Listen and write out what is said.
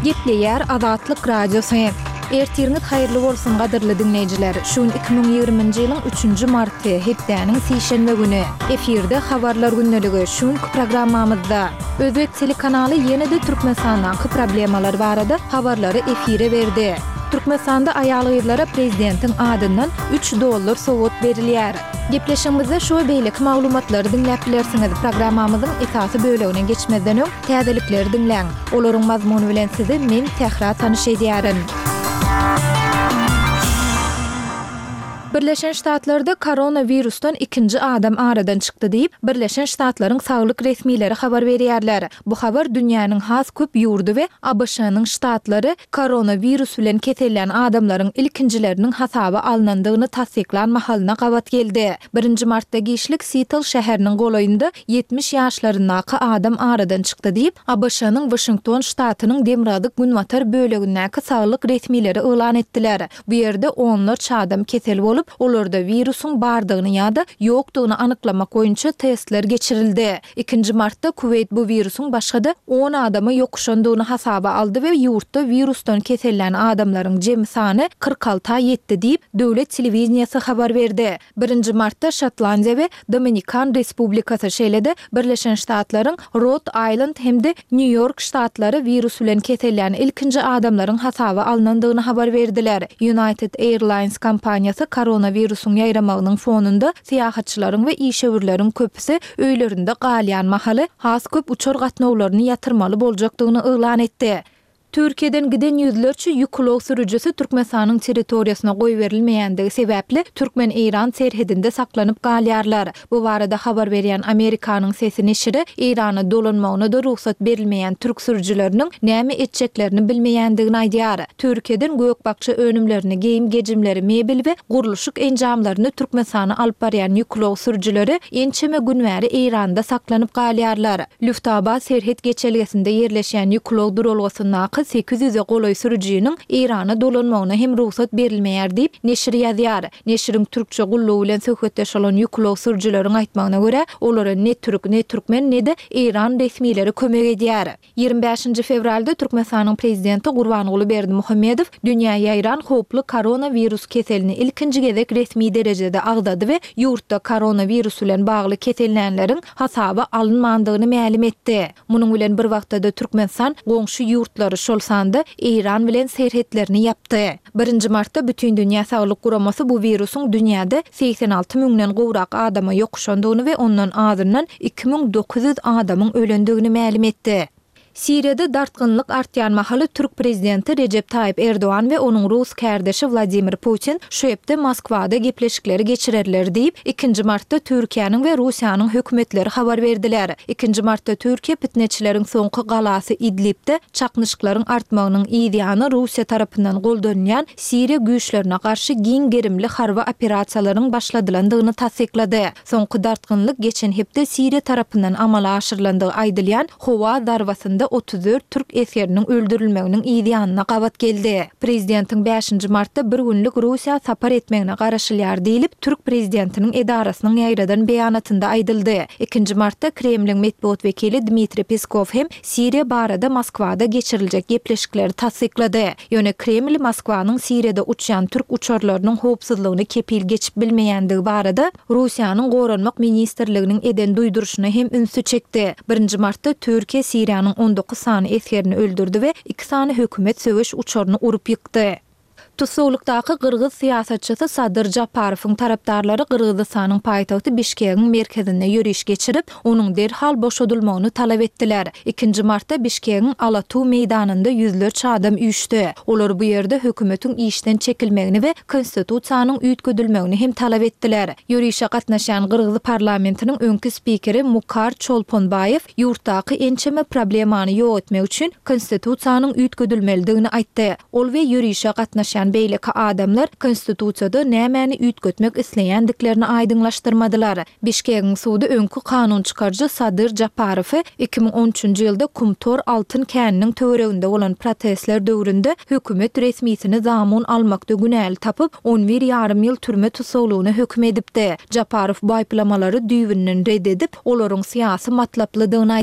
Gepleyer Azatlyk radiosu. Ertiriniz hayırlı bolsun gadyrly dinleyijiler. Şuň 2020-nji ýylyň 3-nji marty hepdeniň sişenme güni. Efirde habarlar günneligi şuň programmamyzda. Özbek telekanaly ýene-de Türkmenistandaky problemalar barada habarlary efire berdi. Türkmenistanda aýalylara prezidentin adyndan $3 sowat berilýär. Gepleşimizde şu beýlik maglumatlary dinläp bilersiňiz. Programmamyzyň esasy bölegine geçmeden öň täzelikleri dinläň. Olaryň mazmuny bilen sizi men Tehra tanyş edýärin. Birleşen Ştatlarda koronavirusdan ikinci adam aradan çıktı deyip Birleşen Ştatlaryň saglyk resmileri habar berýärler. Bu habar dünýäniň has köp ýurdu we ABŞ-nyň ştatlary koronavirus bilen kesellen adamlaryň ilkinjileriniň hasaby alınandygyny tasdiklan mahalyna gabat geldi. 1 martda geçlik Seattle şäheriniň golaýynda 70 ýaşlaryndaky adam aradan çıktı diýip ABŞ-nyň Washington ştatynyň Demradyk Günwatar bölegindäki saglyk resmileri elan etdiler. Bu ýerde onlarça adam kesel bolup olarda virusun bardygyny ýa-da ýokdugyny anyklamak boýunça testler geçirildi. 2 martda Kuwait bu virusun başga-da 10 adamy ýokuşandygyny hasaba aldy we ýurtda virusdan kesellän adamlaryň jemy sany 46 ýetdi diýip döwlet telewizionyasy habar berdi. 1 martda Şotlandiýa we Dominikan Respublikasy şeýle-de Birleşen Ştatlaryň Rhode Island hemde New York ştatlary virus bilen kesellän ilkinji adamlaryň hasaby alınandygyny habar berdiler. United Airlines kompaniýasy koronavirusun ýaýramagynyň fonunda syýahatçylaryň we işewirleriň köpüsi öýlerinde galýan mahaly has köp uçur gatnawlaryny ýatyrmaly boljakdygyny elan etdi. Türkiýeden giden ýüzlerçe ýüklog sürüjüsi Türkmenistanyň territoriýasyna goý berilmeýändigi sebäpli Türkmen-Iran serhedinde saklanyp galýarlar. Bu barada habar berýän Amerikanyň sesi neşiri Irana dolanmagyna da ruhsat berilmeýän türk sürüjüleriniň näme etjeklerini bilmeýändigini aýdýar. Türkiýeden göýekbakça önümlerini, geyim gejimleri, mebel we guruluşyk enjamlaryny Türkmenistana alyp barýan ýüklog sürüjüleri ençeme günbäri Iranda saklanyp galýarlar. Lufthansa serhet geçelgesinde ýerleşýän ýüklog durulgasyndaky 800 goloý sürüjüniň Irana dolanmagyna hem ruhsat berilmeýär diýip neşir ýazýar. Neşiriň türkçe gullugy bilen söhbetdeş bolan ýüklog sürüjüleriň aýtmagyna görä, olary ne türk, ne türkmen, ne de Iran resmileri kömek edýär. 25 fevralda Türkmenistanyň prezidenti Gurbanguly Berdimuhammedow dünýä ýaýran hoply koronavirus keselini ilkinji gezek resmi derejede agdady we ýurtda koronavirus bilen bagly kesellänleriň hasaby alınmandygyny ma'lum etdi. Munyň bilen bir wagtda Türkmenistan goňşy ýurtlary şolsanda Iran bilen serhetlerini yaptı. 1 martda bütün dünýä saglyk guramasy bu virusun dünýäde 86 miňden gowrak adama ýokuşandygyny we ondan azyndan 2900 adamyň ölendigini ma'lum etdi. Siriýada dartgynlyk artýan mahaly Türk prezidenti Recep Tayyip Erdoğan we onuň Rus kärdeşi Vladimir Putin şu hepde Moskwada gepleşikleri geçirerler diýip 2 martda Türkiýanyň we Russiýanyň hökümetleri habar berdiler. 2 martda Türkiýe pitneçileriň soňky galasy Idlibde çaknyşyklaryň artmagynyň ýa-da Russiýa tarapyndan goldanýan Siriýa güýçlerine garşy giň gerimli harba operasiýalaryň başladylandygyny tasdiklady. Soňky dartgynlyk geçen hepde Siriýa tarapyndan amala aşyrylandygy aýdylýan howa darwasynda 34 Türk eskeriniň öldürilmeginiň ýa-da gabat geldi. Prezidentiň 5 martda bir günlük Russiýa sapar etmegine garaşylýar diýilip Türk prezidentiniň edarasynyň ýaýradan beýanatynda aýdyldy. 2 martda Kremliň medeniýet wekili Dmitri Peskov hem Siriýa barada Moskwada geçiriljek gepleşikleri tasdiklady. Ýöne Kreml Moskwanyň Siriýada uçýan türk uçarlarynyň howpsuzlygyny kepil geçip bilmeýändigi barada Russiýanyň Goranmak ministrliginiň eden duýduruşyna hem ünsü çekdi. 1 martda Türkiýe Siriýanyň 19 sany eskerini öldürdi we 2 sany hökümet söwüş uçaryny urup ýykdy. Tusulukdaky Kırgız siýasatçysy Sadyr Japarowyň tarapdarlary Kırgızstanyň paýtagty Bişkegiň merkezine ýürüş geçirip, onuň derhal boşadylmagyny talap etdiler. 2 martda Bişkegiň Alatu meýdanynda ýüzlerçe adam üýüşdi. Olar bu ýerde hökümetiň işden çekilmegini we konstitusiýanyň üýtgedilmegini hem talap etdiler. Ýürüşe gatnaşan Kırgız parlamentiniň öňkü spikeri Mukar Çolponbayew ýurtdaky ençeme problemany ýok etmek üçin konstitusiýanyň üýtgedilmelidigini aýtdy. Ol we ýürüşe gatnaşan beýleki adamlar konstitusiýada nämäni üýtgetmek isleýändiklerini aýdyňlaşdyrmadylar. Bişkegiň suwdy öňkü kanun çykarjy Sadyr Japarow 2013-nji ýylda Kumtor altyn käniniň töwereginde bolan protestler döwründe hökümet resmiýetini zamun almakda günäli tapyp 11,5 ýyl türme tutuklugyna hökm edipdi. Japarow bu aýplamalary düýbünden reddedip, olaryň syýasy matlaplydygyny